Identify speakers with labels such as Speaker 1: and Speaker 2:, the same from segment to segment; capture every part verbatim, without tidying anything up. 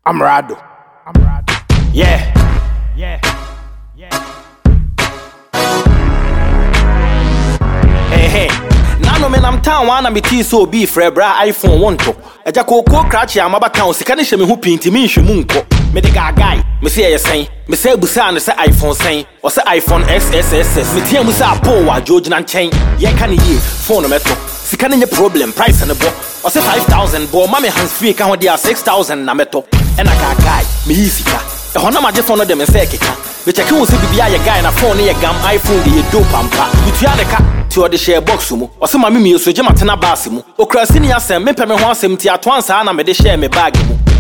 Speaker 1: I'm Rado. I'm Rado. Yeah. Yeah. Yeah. Hey, hey. Now no man, I'm town one and me tea so be for a bra iPhone one to. A jacko cratchy, I'm about town, see, can you show me who paint me? She munko. Me the guy, me say a saying, me say Busan, say iPhone saying, or say iPhone X S S S. Me tea musa poor, George and chain. Yeah, can you phone a metal? See, can you problem price and a book? Or say five thousand, boy, mommy hands free, can they are six thousand, na metal. And I got guy, me easy car. The Honda just phone of them and say, which I can't see be a guy and a phone, a gum iPhone, the dope pampa. With the other car to the share box, or some of me, so Jamatana Bassimu, or Crasinia send me payment once empty at once, and I made the share me bag.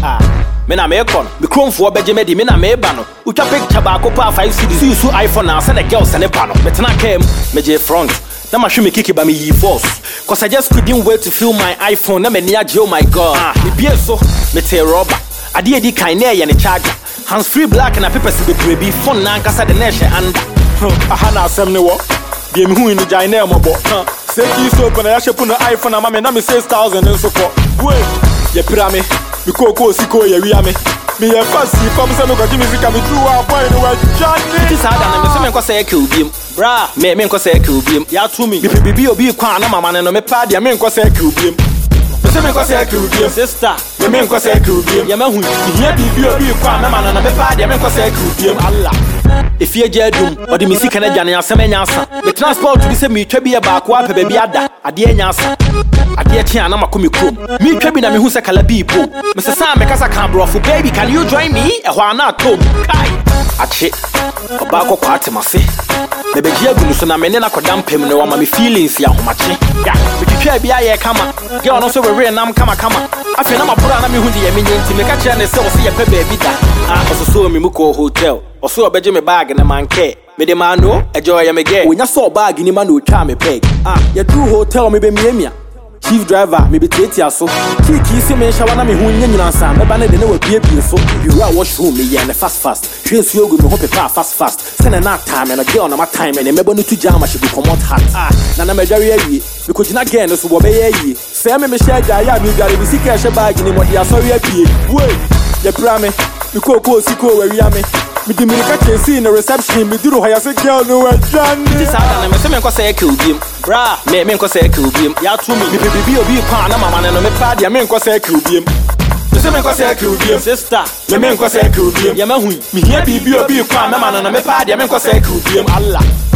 Speaker 1: Ah, men I may con, the chrome for Benjamin, Mina Maybano, which I picked tobacco five C Ds, so iPhone, and send a girl and a panel. But I came, Major Front. Now my shoe me kick it by me ye force. Cause I just couldn't wait to fill my iPhone. Now me near oh my god. Ah, me be so, me te rubber. I did the kind and a charger. Hands free black and a paper see the baby phone now cause I the nation and I had a seventy walk. Be me who in the giant mobile. Say you soap and I should put the iPhone and my six thousand and so forth. Wait, ye pira me. Me coco siko ye we me. Me a fast see come say me go give me sick me through our boy the way Johnny. It is hard and me say me ko say kill bim. Bra, me me ko say kill bim. Ya to me. Me bibi obi kwa na mama no me pa dia me ko say kill bim. Me say me ko say kill bim. Sister, me me ko say kill bim. Ya me hu. Me here bibi obi kwa na mama no me pa dia me ko say kill bim. Allah. If you jedum or the music na jana asem nyansa. The transport to be say me twa bi e ba ko apa baby ada. Ade nyansa. Ade tia na makomi krom. Me twa bi na me hu say kala bi po. Me say say me kasa kan bro for baby can you join me? E ho ana tom. Kai. Ache. Oba ko kwate mase. Me be gia gulu so na me ne na kodam pem ne wa ma me feelings ya homache. Ya, me twitwa bia ye kama. Girl no so we re nam kama kama. Afi na mabura na me hu de ye me nyenti me ka kire ne se o se ye pe baby da. Ah, so so me mu ko hotel. Oso obeje me bag na man care. Me de man no, enjoy ya me get. When you saw bag ni man no twa me peg. Ah, you do hotel me be me chief driver me be tete aso. Kiki se me shawa na me hu nya nyina san. Me ba na de na wa bie bie so. You are wash room me ya na fast fast. Train so go me ho pepa fast fast. Send na time and a girl na my time and me bo no tu jam she go comot hot. Ah, na na me dware awie. Me ko gina girl no so wo be ye yi. Say me me share ja ya me dware bi sika she bag ni mo dia sorry apie. Wait, ye pra me. Me ko ko siko we wi ame. Me di me ka chase in the reception me duro haya say girl no we Johnny. This is how na me say me ko say kill bim. Bra, me me ko say kill bim. Ya to me. Me bibi obi pa na mama no me pa dia me ko say kill bim. Me say me ko say kill bim. Sister, me me ko say kill bim. Ya me hu. Me here bibi obi pa na mama no me pa dia me ko say kill bim. Allah.